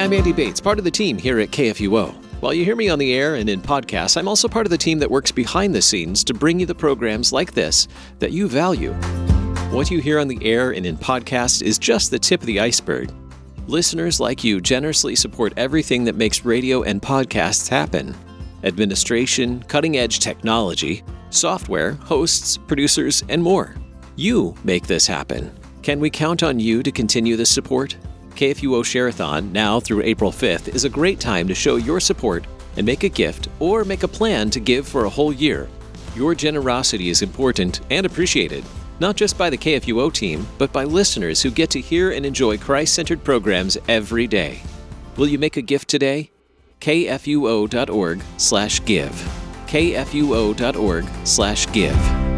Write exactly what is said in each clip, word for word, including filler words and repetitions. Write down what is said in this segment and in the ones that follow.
I'm Andy Bates, part of the team here at K F U O. While you hear me on the air and in podcasts, I'm also part of the team that works behind the scenes to bring you the programs like this that you value. What you hear on the air and in podcasts is just the tip of the iceberg. Listeners like you generously support everything that makes radio and podcasts happen. Administration, cutting-edge technology, software, hosts, producers, and more. You make this happen. Can we count on you to continue this support? K F U O Share-a-thon, now through April fifth, is a great time to show your support and make a gift or make a plan to give for a whole year. Your generosity is important and appreciated, not just by the K F U O team, but by listeners who get to hear and enjoy Christ-centered programs every day. Will you make a gift today? K F U O dot org slash give. K F U O dot org slash give.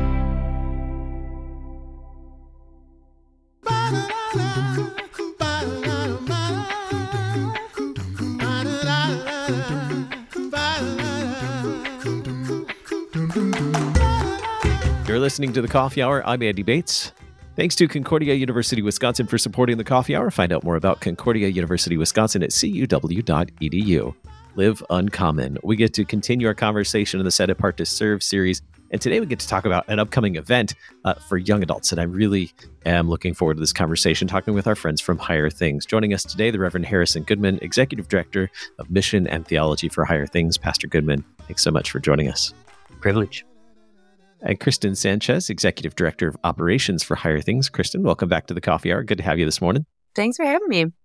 You're listening to The Coffee Hour. I'm Andy Bates. Thanks to Concordia University, Wisconsin for supporting The Coffee Hour. Find out more about Concordia University, Wisconsin at C U W dot E D U. Live Uncommon. We get to continue our conversation in the Set Apart to Serve series. And today we get to talk about an upcoming event uh, for young adults. And I really am looking forward to this conversation, talking with our friends from Higher Things. Joining us today, the Reverend Harrison Goodman, Executive Director of Mission and Theology for Higher Things. Pastor Goodman, thanks so much for joining us. Privilege. And Kristen Sanchez, Executive Director of Operations for Higher Things. Kristen, welcome back to the Coffee Hour. Good to have you this morning. Thanks for having me.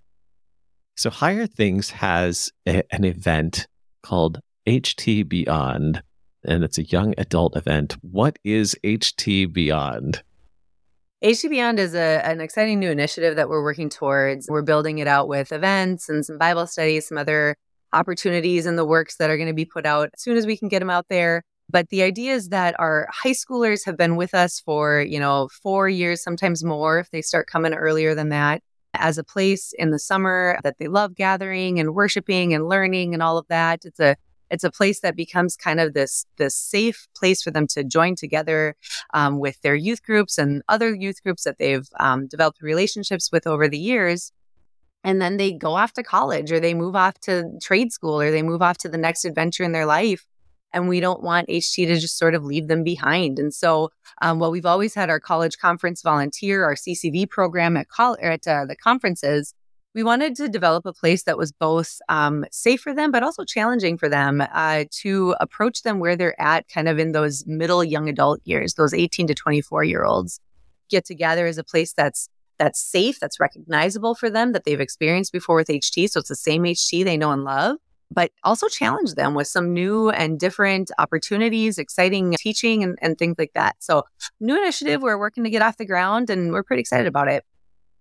So Higher Things has a, an event called H T Beyond, and it's a young adult event. What is H T Beyond? H T Beyond is a, an exciting new initiative that we're working towards. We're building it out with events and some Bible studies, some other opportunities in the works that are going to be put out as soon as we can get them out there. But the idea is that our high schoolers have been with us for, you know, four years, sometimes more if they start coming earlier than that, as a place in the summer that they love gathering and worshiping and learning and all of that. It's a it's a place that becomes kind of this this safe place for them to join together um, with their youth groups and other youth groups that they've um, developed relationships with over the years. And then they go off to college, or they move off to trade school, or they move off to the next adventure in their life. And we don't want H T to just sort of leave them behind. And so, um, while we've always had our college conference volunteer, our C C V program at, col- at uh, the conferences, we wanted to develop a place that was both um, safe for them, but also challenging for them uh, to approach them where they're at, kind of in those middle young adult years, those eighteen to twenty-four year olds. Get together as a place that's that's safe, that's recognizable for them, that they've experienced before with H T. So it's the same H T they know and love, but also challenge them with some new and different opportunities, exciting teaching and, and things like that. So new initiative, we're working to get off the ground and we're pretty excited about it.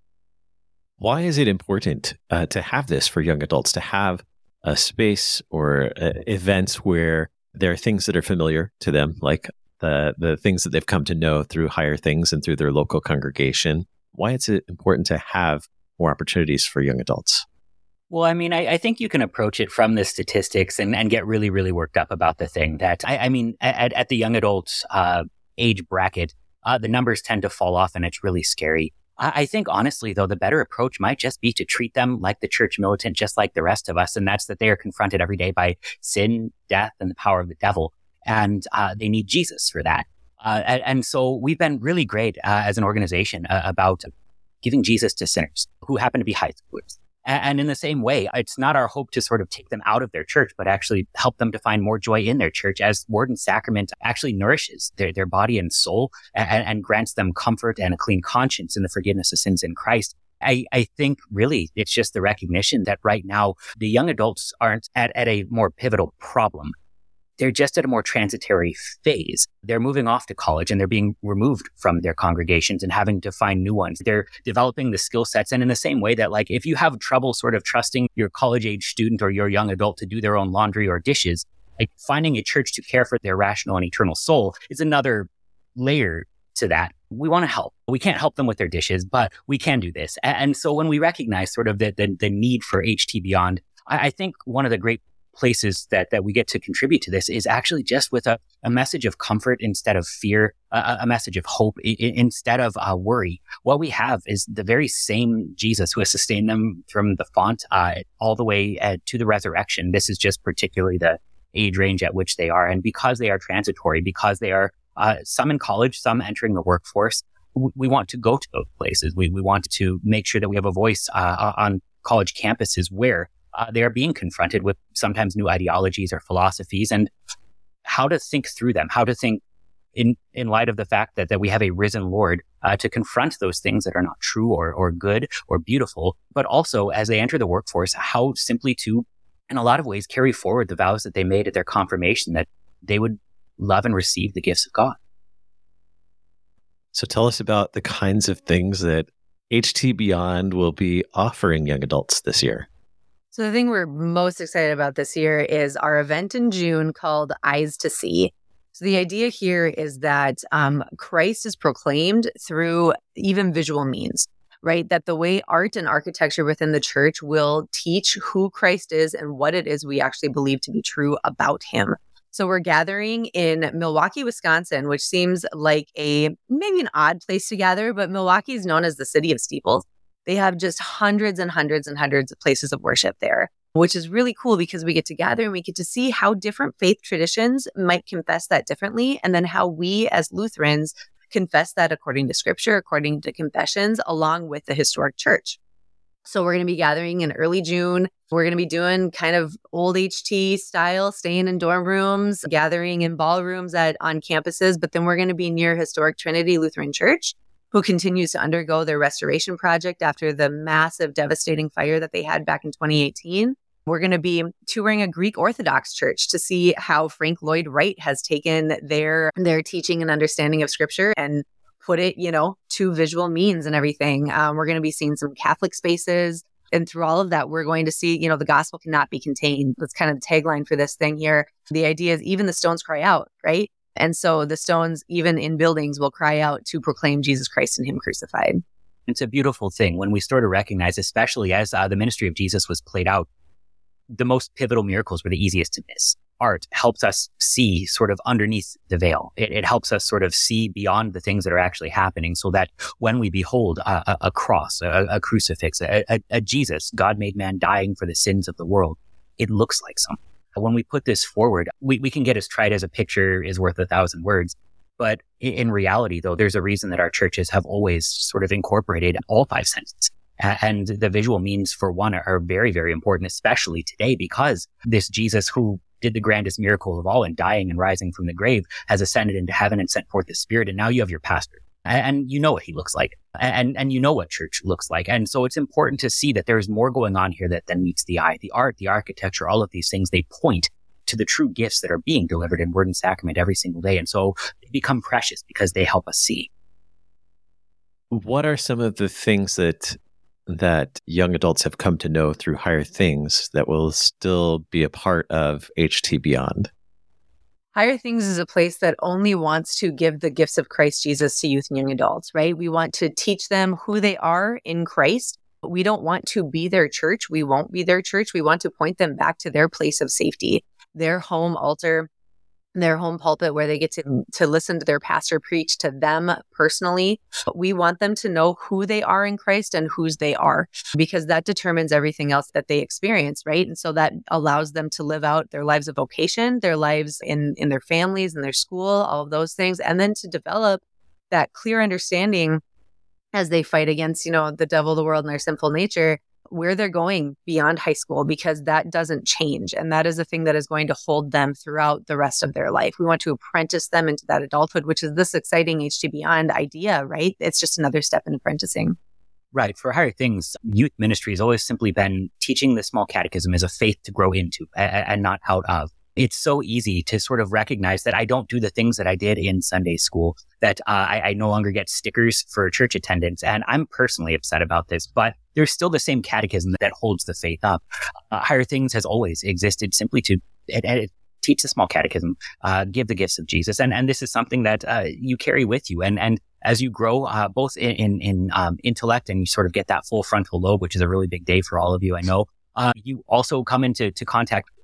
Why is it important uh, to have this for young adults, to have a space or uh, events where there are things that are familiar to them, like the, the things that they've come to know through Higher Things and through their local congregation? Why is it important to have more opportunities for young adults? Well, I mean, I, I think you can approach it from the statistics and, and get really, really worked up about the thing that, I, I mean, at, at the young adult uh, age bracket, uh, the numbers tend to fall off and it's really scary. I, I think, honestly, though, the better approach might just be to treat them like the church militant, just like the rest of us. And that's that they are confronted every day by sin, death, and the power of the devil. And uh, they need Jesus for that. Uh, and, and so we've been really great uh, as an organization uh, about giving Jesus to sinners who happen to be high schoolers. And in the same way, it's not our hope to sort of take them out of their church, but actually help them to find more joy in their church, as Word and Sacrament actually nourishes their, their body and soul and, and grants them comfort and a clean conscience in the forgiveness of sins in Christ. I, I think really it's just the recognition that right now the young adults aren't at, at a more pivotal problem. They're just at a more transitory phase. They're moving off to college and they're being removed from their congregations and having to find new ones. They're developing the skill sets. And in the same way that, like, if you have trouble sort of trusting your college age student or your young adult to do their own laundry or dishes, like finding a church to care for their rational and eternal soul is another layer to that. We want to help. We can't help them with their dishes, but we can do this. And so when we recognize sort of the, the, the need for H T Beyond, I, I think one of the great places that, that we get to contribute to this is actually just with a, a message of comfort instead of fear, a, a message of hope I- instead of uh, worry. What we have is the very same Jesus who has sustained them from the font uh, all the way uh, to the resurrection. This is just particularly the age range at which they are. And because they are transitory, because they are uh, some in college, some entering the workforce, w- we want to go to those places. We, we want to make sure that we have a voice uh, on college campuses where Uh, they are being confronted with sometimes new ideologies or philosophies, and how to think through them, how to think in, in light of the fact that, that we have a risen Lord uh, to confront those things that are not true or, or good or beautiful, but also as they enter the workforce, how simply to, in a lot of ways, carry forward the vows that they made at their confirmation that they would love and receive the gifts of God. So tell us about the kinds of things that H T Beyond will be offering young adults this year. So the thing we're most excited about this year is our event in June called Eyes to See. So the idea here is that um, Christ is proclaimed through even visual means, right? That the way art and architecture within the church will teach who Christ is and what it is we actually believe to be true about him. So we're gathering in Milwaukee, Wisconsin, which seems like a maybe an odd place to gather, but Milwaukee is known as the city of steeples. They have just hundreds and hundreds and hundreds of places of worship there, which is really cool because we get to gather and we get to see how different faith traditions might confess that differently. And then how we as Lutherans confess that according to scripture, according to confessions, along with the historic church. So we're going to be gathering in early June. We're going to be doing kind of old H T style, staying in dorm rooms, gathering in ballrooms at on campuses. But then we're going to be near historic Trinity Lutheran Church, who continues to undergo their restoration project after the massive, devastating fire that they had back in twenty eighteen. We're going to be touring a Greek Orthodox church to see how Frank Lloyd Wright has taken their, their teaching and understanding of scripture and put it, you know, to visual means and everything. Um, we're going to be seeing some Catholic spaces. And through all of that, we're going to see, you know, the gospel cannot be contained. That's kind of the tagline for this thing here. The idea is even the stones cry out, right? And so the stones, even in buildings, will cry out to proclaim Jesus Christ and him crucified. It's a beautiful thing when we start to recognize, especially as uh, the ministry of Jesus was played out, the most pivotal miracles were the easiest to miss. Art helps us see sort of underneath the veil. It, it helps us sort of see beyond the things that are actually happening so that when we behold a, a, a cross, a, a crucifix, a, a, a Jesus, God-made man dying for the sins of the world, it looks like something. When we put this forward, we, we can get as trite as a picture is worth a thousand words. But in reality, though, there's a reason that our churches have always sort of incorporated all five senses. And the visual means, for one, are very, very important, especially today, because this Jesus who did the grandest miracle of all in dying and rising from the grave has ascended into heaven and sent forth the Spirit. And now you have your pastor. And you know what he looks like. And, and you know what church looks like. And so it's important to see that there's more going on here that than meets the eye. The art, the architecture, all of these things, they point to the true gifts that are being delivered in word and sacrament every single day. And so they become precious because they help us see. What are some of the things that that young adults have come to know through Higher Things that will still be a part of H T Beyond? Higher Things is a place that only wants to give the gifts of Christ Jesus to youth and young adults, right? We want to teach them who they are in Christ. We don't want to be their church. We won't be their church. We want to point them back to their place of safety, their home altar, their home pulpit where they get to, to listen to their pastor preach to them personally. But we want them to know who they are in Christ and whose they are, because that determines everything else that they experience, right? And so that allows them to live out their lives of vocation, their lives in, in their families, in their school, all of those things, and then to develop that clear understanding as they fight against, you know, the devil, the world, and their sinful nature, where they're going beyond high school, because that doesn't change. And that is the thing that is going to hold them throughout the rest of their life. We want to apprentice them into that adulthood, which is this exciting H T Beyond idea, right? It's just another step in apprenticing. Right. For Higher Things, youth ministry has always simply been teaching the small catechism as a faith to grow into and not out of. It's so easy to sort of recognize that I don't do the things that I did in Sunday school, that uh, I, I no longer get stickers for church attendance. And I'm personally upset about this, but there's still the same catechism that holds the faith up. Uh, Higher Things has always existed simply to it, it, teach the small catechism, uh, give the gifts of Jesus. And, and this is something that uh, you carry with you. And, and as you grow, uh, both in, in, in um, intellect, and you sort of get that full frontal lobe, which is a really big day for all of you, I know, uh, you also come into to contact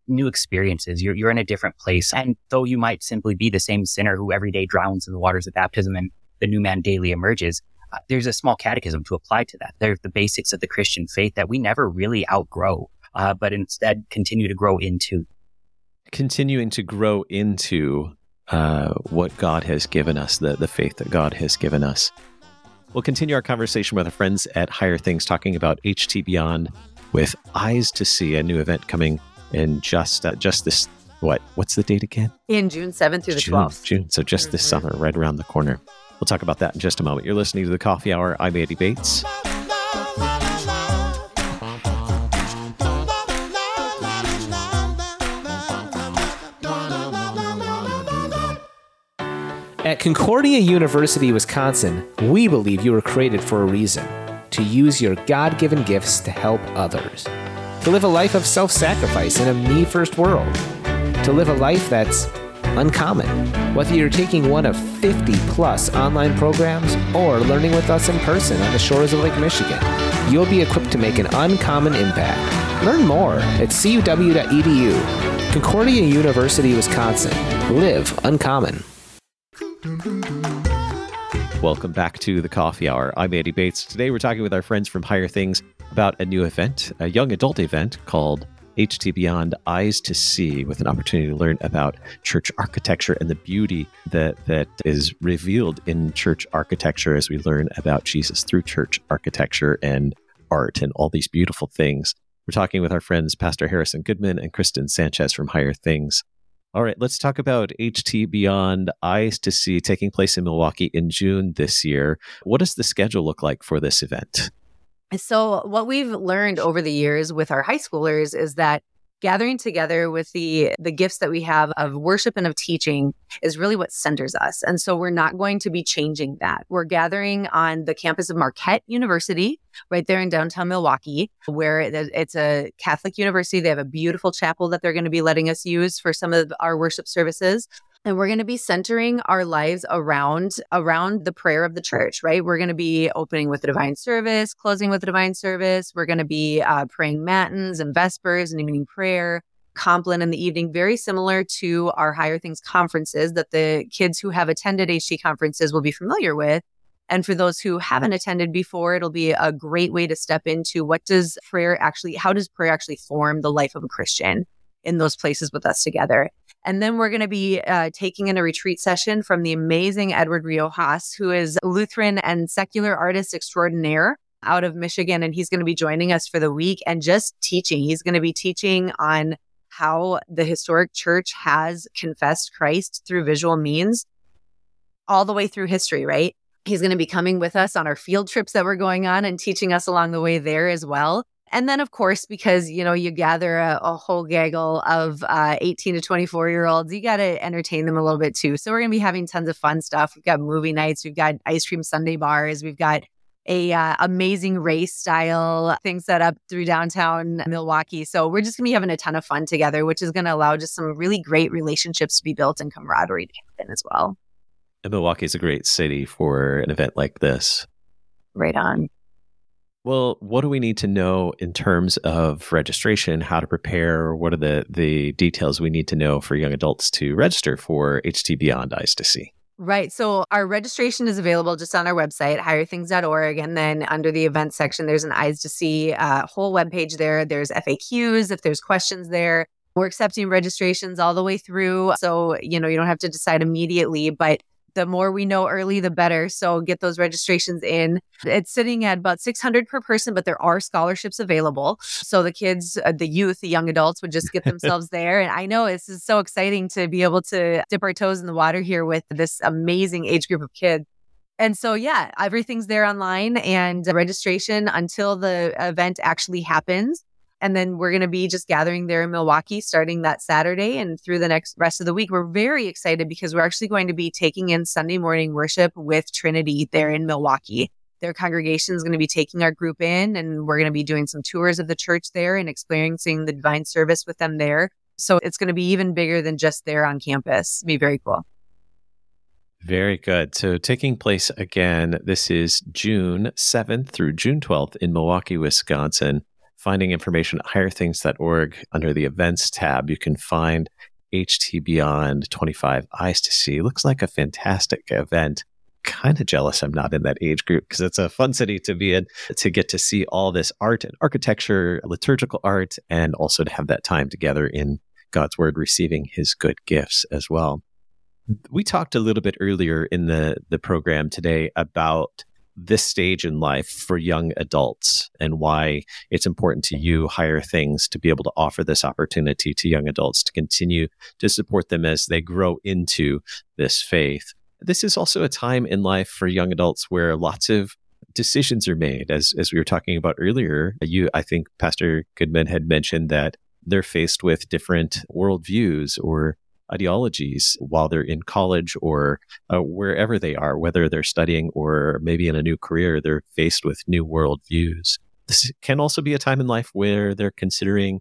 new experiences. You're, you're in a different place. And though you might simply be the same sinner who every day drowns in the waters of baptism and the new man daily emerges, uh, there's a small catechism to apply to that. They're the basics of the Christian faith that we never really outgrow, uh, but instead continue to grow into. Continuing to grow into uh, what God has given us, the, the faith that God has given us. We'll continue our conversation with our friends at Higher Things, talking about H T Beyond with Eyes to See, a new event coming in just uh, just this, what, what's the date again? In June seventh through the June, twelfth. June, so just mm-hmm. this summer, right around the corner. We'll talk about that in just a moment. You're listening to The Coffee Hour. I'm Andy Bates. At Concordia University, Wisconsin, we believe you were created for a reason, to use your God-given gifts to help others, to live a life of self-sacrifice in a me-first world, to live a life that's uncommon. Whether you're taking one of fifty plus online programs or learning with us in person on the shores of Lake Michigan, you'll be equipped to make an uncommon impact. Learn more at c u w dot e d u. Concordia University, Wisconsin. Live uncommon. Welcome back to The Coffee Hour. I'm Andy Bates. Today we're talking with our friends from Higher Things about a new event, a young adult event called H T Beyond Eyes to See, with an opportunity to learn about church architecture and the beauty that that is revealed in church architecture as we learn about Jesus through church architecture and art and all these beautiful things. We're talking with our friends Pastor Harrison Goodman and Kristen Sanchez from Higher Things. All right, let's talk about H T Beyond Eyes to See, taking place in Milwaukee in June this year. What does the schedule look like for this event? So what we've learned over the years with our high schoolers is that gathering together with the the gifts that we have of worship and of teaching is really what centers us. And so we're not going to be changing that. We're gathering on the campus of Marquette University, right there in downtown Milwaukee, where it's a Catholic university. They have a beautiful chapel that they're going to be letting us use for some of our worship services. And we're going to be centering our lives around around the prayer of the church, right? We're going to be opening with the divine service, closing with the divine service. We're going to be uh, praying matins and vespers and evening prayer, compline in the evening, very similar to our Higher Things conferences that the kids who have attended H T conferences will be familiar with. And for those who haven't attended before, it'll be a great way to step into what does prayer actually, how does prayer actually form the life of a Christian in those places with us together. And then we're going to be uh, taking in a retreat session from the amazing Edward Riojas, who is Lutheran and secular artist extraordinaire out of Michigan. And he's going to be joining us for the week and just teaching. He's going to be teaching on how the historic church has confessed Christ through visual means all the way through history, right? He's going to be coming with us on our field trips that we're going on and teaching us along the way there as well. And then, of course, because, you know, you gather a, a whole gaggle of uh, eighteen to twenty-four year olds, you got to entertain them a little bit too. So we're going to be having tons of fun stuff. We've got movie nights. We've got ice cream sundae bars. We've got a uh, amazing race style thing set up through downtown Milwaukee. So we're just going to be having a ton of fun together, which is going to allow just some really great relationships to be built and camaraderie to happen as well. And Milwaukee is a great city for an event like this. Right on. Well, what do we need to know in terms of registration, how to prepare? What are the, the details we need to know for young adults to register for H T Beyond Eyes to See? Right. So our registration is available just on our website, higher things dot org. And then under the events section, there's an Eyes to See uh, whole webpage there. There's F A Qs if there's questions there. We're accepting registrations all the way through. So, you know, you don't have to decide immediately, but the more we know early, the better. So get those registrations in. It's sitting at about six hundred per person, but there are scholarships available. So the kids, uh, the youth, the young adults would just get themselves there. And I know this is so exciting to be able to dip our toes in the water here with this amazing age group of kids. And so, yeah, everything's there online and registration until the event actually happens. And then we're going to be just gathering there in Milwaukee starting that Saturday and through the next rest of the week. We're very excited because we're actually going to be taking in Sunday morning worship with Trinity there in Milwaukee. Their congregation is going to be taking our group in, and we're going to be doing some tours of the church there and experiencing the divine service with them there. So it's going to be even bigger than just there on campus. It'll be very cool. Very good. So taking place again, this is June seventh through June twelfth in Milwaukee, Wisconsin. finding information at higher things dot org under the events tab, you can find H T Beyond twenty-five Eyes to See. Looks like a fantastic event. Kind of jealous I'm not in that age group because it's a fun city to be in, to get to see all this art and architecture, liturgical art, and also to have that time together in God's Word, receiving His good gifts as well. We talked a little bit earlier in the, the program today about this stage in life for young adults and why it's important to you, Higher Things, to be able to offer this opportunity to young adults to continue to support them as they grow into this faith. This is also a time in life for young adults where lots of decisions are made. As as we were talking about earlier, you, I think Pastor Goodman had mentioned that they're faced with different worldviews or ideologies while they're in college or uh, wherever they are, whether they're studying or maybe in a new career, they're faced with new worldviews. This can also be a time in life where they're considering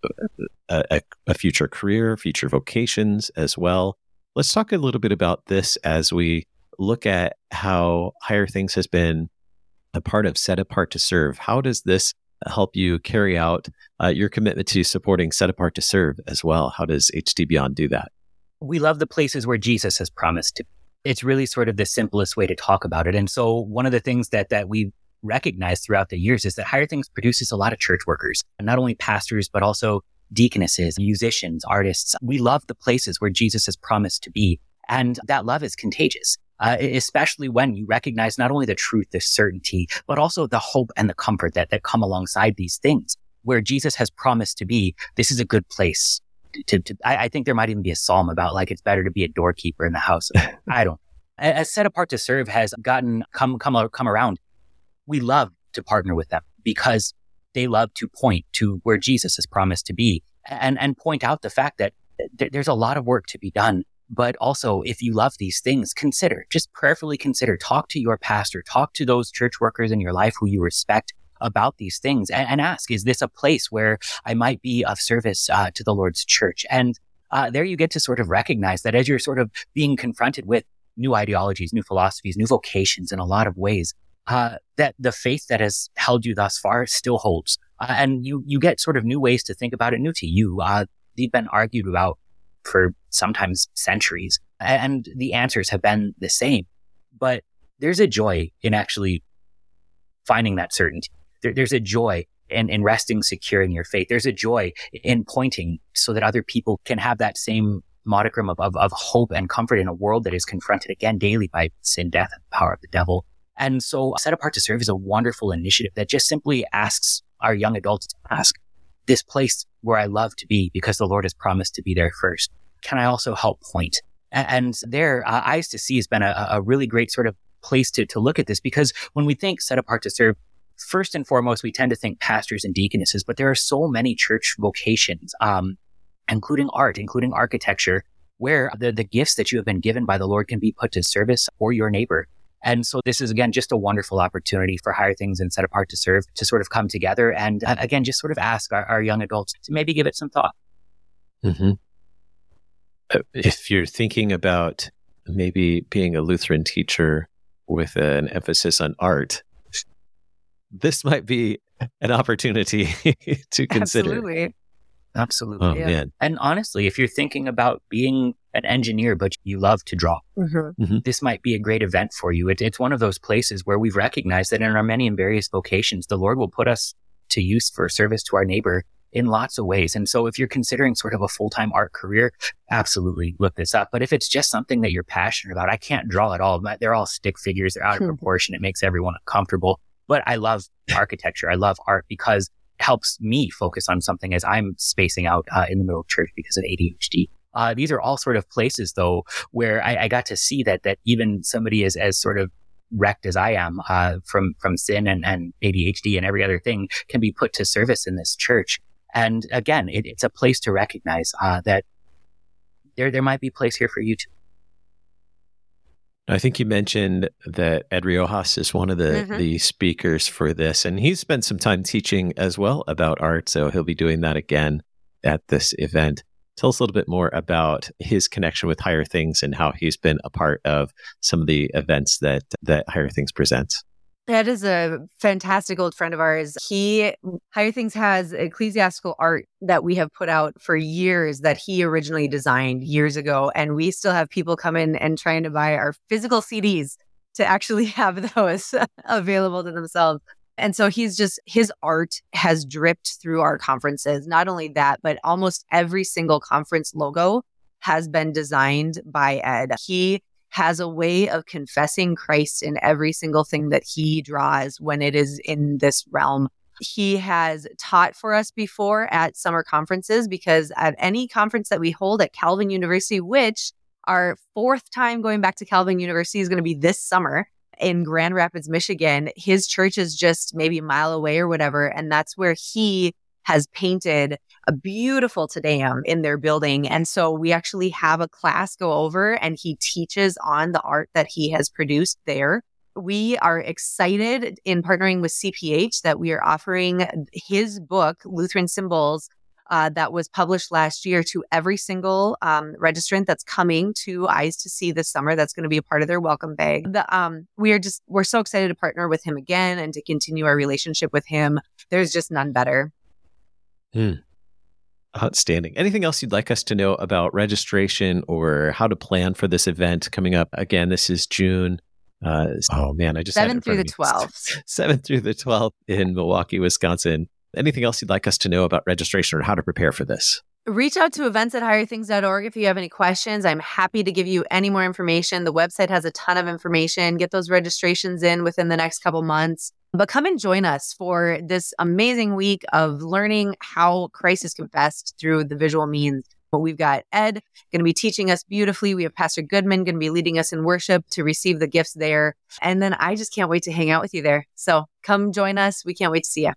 a, a, a future career, future vocations as well. Let's talk a little bit about this as we look at how Higher Things has been a part of Set Apart to Serve. How does this help you carry out uh, your commitment to supporting Set Apart to Serve as well? How does H T Beyond do that? We love the places where Jesus has promised to. It's really sort of the simplest way to talk about it. And so one of the things that that we recognized throughout the years is that Higher Things produces a lot of church workers, and not only pastors, but also deaconesses, musicians, artists. We love the places where Jesus has promised to be. And that love is contagious, uh, especially when you recognize not only the truth, the certainty, but also the hope and the comfort that, that come alongside these things. Where Jesus has promised to be, this is a good place. To, to I, I think there might even be a psalm about like, it's better to be a doorkeeper in the house. I don't. As Set Apart to Serve has gotten, come, come, come around, we love to partner with them because they love to point to where Jesus has promised to be and, and point out the fact that th- there's a lot of work to be done. But also, if you love these things, consider, just prayerfully consider, talk to your pastor, talk to those church workers in your life who you respect about these things and, and ask, is this a place where I might be of service uh, to the Lord's church? And uh, there you get to sort of recognize that as you're sort of being confronted with new ideologies, new philosophies, new vocations in a lot of ways, Uh, that the faith that has held you thus far still holds. Uh, and you you get sort of new ways to think about it, new to you. Uh, they've been argued about for sometimes centuries, and the answers have been the same. But there's a joy in actually finding that certainty. There, there's a joy in, in resting secure in your faith. There's a joy in pointing so that other people can have that same modicum of, of, of hope and comfort in a world that is confronted again daily by sin, death, and the power of the devil. And so Set Apart to Serve is a wonderful initiative that just simply asks our young adults to ask, this place where I love to be because the Lord has promised to be there first, can I also help point? And there, uh, Eyes to See has been a, a really great sort of place to, to look at this, because when we think Set Apart to Serve, first and foremost, we tend to think pastors and deaconesses, but there are so many church vocations, um, including art, including architecture, where the, the gifts that you have been given by the Lord can be put to service for your neighbor. And so this is, again, just a wonderful opportunity for Higher Things and Set Apart to Serve to sort of come together and, uh, again, just sort of ask our, our young adults to maybe give it some thought. Mm-hmm. Uh, if you're thinking about maybe being a Lutheran teacher with an emphasis on art, this might be an opportunity to consider. Absolutely. Absolutely. Oh, Yeah. man. And honestly, if you're thinking about being an engineer, but you love to draw, Mm-hmm. this might be a great event for you. It, it's one of those places where we've recognized that in our many and various vocations, the Lord will put us to use for service to our neighbor in lots of ways. And so if you're considering sort of a full-time art career, absolutely look this up. But if it's just something that you're passionate about, I can't draw at all. They're all stick figures. They're out of proportion. It makes everyone uncomfortable. But I love architecture. I love art because it helps me focus on something as I'm spacing out uh, in the middle of church because of A D H D. Uh, these are all sort of places, though, where I, I got to see that that even somebody as as sort of wrecked as I am uh, from from sin and, and A D H D and every other thing can be put to service in this church. And again, it, it's a place to recognize uh, that there there might be a place here for you too. I think you mentioned that Ed Riojas is one of the, Mm-hmm. the speakers for this, and he's spent some time teaching as well about art, so he'll be doing that again at this event. Tell us a little bit more about his connection with Higher Things and how he's been a part of some of the events that, that Higher Things presents. That is a fantastic old friend of ours. He, Higher Things has ecclesiastical art that we have put out for years that he originally designed years ago. And we still have people come in and trying to buy our physical C Ds to actually have those available to themselves. And so he's just, his art has dripped through our conferences. Not only that, but almost every single conference logo has been designed by Ed. He has a way of confessing Christ in every single thing that he draws when it is in this realm. He has taught for us before at summer conferences, because at any conference that we hold at Calvin University, which our fourth time going back to Calvin University is going to be this summer in Grand Rapids, Michigan, his church is just maybe a mile away or whatever. And that's where he has painted a beautiful Te Deum in their building. And so we actually have a class go over and he teaches on the art that he has produced there. We are excited in partnering with C P H that we are offering his book, Lutheran Symbols, uh, that was published last year, to every single um, registrant that's coming to Eyes to See this summer. That's going to be a part of their welcome bag. The, um, we are just, we're so excited to partner with him again and to continue our relationship with him. There's just none better. Hmm. Outstanding. Anything else you'd like us to know about registration or how to plan for this event coming up? Again, this is June. Uh, oh man, I just seventh through the twelfth. seventh through the twelfth in Milwaukee, Wisconsin. Anything else you'd like us to know about registration or how to prepare for this? Reach out to events at higher things dot org if you have any questions. I'm happy to give you any more information. The website has a ton of information. Get those registrations in within the next couple months. But come and join us for this amazing week of learning how Christ is confessed through the visual means. But we've got Ed going to be teaching us beautifully. We have Pastor Goodman going to be leading us in worship to receive the gifts there. And then I just can't wait to hang out with you there. So come join us. We can't wait to see you.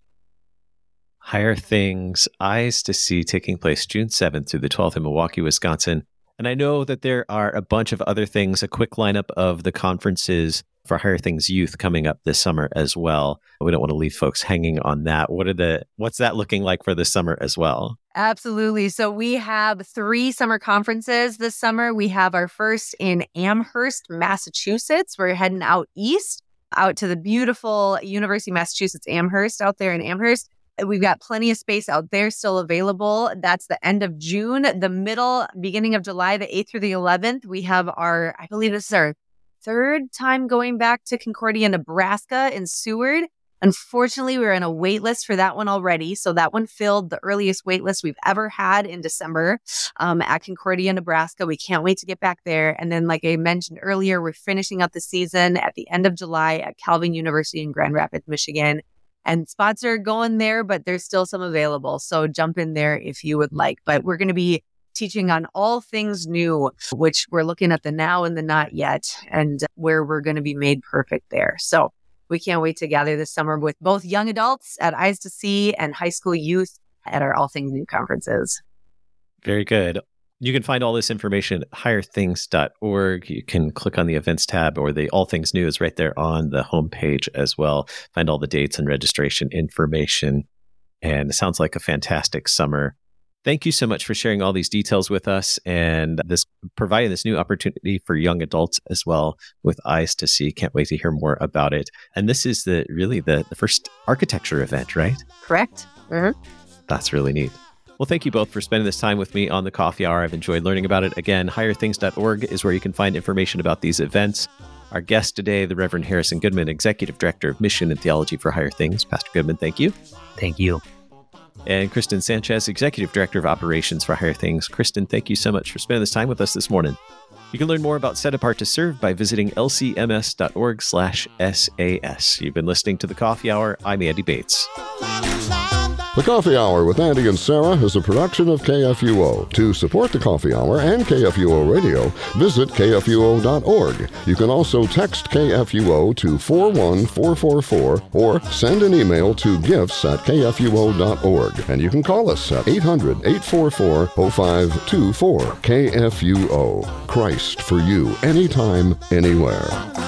Higher Things, Eyes to See, taking place June seventh through the twelfth in Milwaukee, Wisconsin. And I know that there are a bunch of other things, a quick lineup of the conferences for Higher Things Youth coming up this summer as well. We don't want to leave folks hanging on that. What are the, what's that looking like for this summer as well? Absolutely. So we have three summer conferences this summer. We have our first in Amherst, Massachusetts. We're heading out east, out to the beautiful University of Massachusetts Amherst, out there in Amherst. We've got plenty of space out there still available. That's the end of June. The middle, beginning of July, the eighth through the eleventh, we have our, I believe this is our third time going back to Concordia, Nebraska in Seward. Unfortunately, we were on a wait list for that one already. So that one filled the earliest wait list we've ever had in December um, at Concordia, Nebraska. We can't wait to get back there. And then, like I mentioned earlier, we're finishing out the season at the end of July at Calvin University in Grand Rapids, Michigan. And spots are going there, but there's still some available. So jump in there if you would like. But we're going to be teaching on all things new, which we're looking at the now and the not yet, and where we're going to be made perfect there. So we can't wait to gather this summer with both young adults at Eyes to See and high school youth at our All Things New conferences. Very good. You can find all this information at higher things dot org. You can click on the events tab, or the All Things New is right there on the homepage as well. Find all the dates and registration information. And it sounds like a fantastic summer. Thank you so much for sharing all these details with us and this providing this new opportunity for young adults as well with Eyes to See. Can't wait to hear more about it. And this is the really the, the first architecture event, right? Correct. Mm-hmm. That's really neat. Well, thank you both for spending this time with me on the Coffee Hour. I've enjoyed learning about it. Again, higher things dot org is where you can find information about these events. Our guest today, the Reverend Harrison Goodman, Executive Director of Mission and Theology for Higher Things. Pastor Goodman, thank you. Thank you. And Kristen Sanchez, Executive Director of Operations for Higher Things. Kristen, thank you so much for spending this time with us this morning. You can learn more about Set Apart to Serve by visiting L C M S dot org slash S A S. You've been listening to The Coffee Hour. I'm Andy Bates. The Coffee Hour with Andy and Sarah is a production of K F U O. To support The Coffee Hour and K F U O Radio, visit K F U O dot org. You can also text K F U O to four one four four four or send an email to gifts at K F U O dot org. And you can call us at eight hundred, eight four four, oh five two four. K F U O. Christ for you, anytime, anywhere.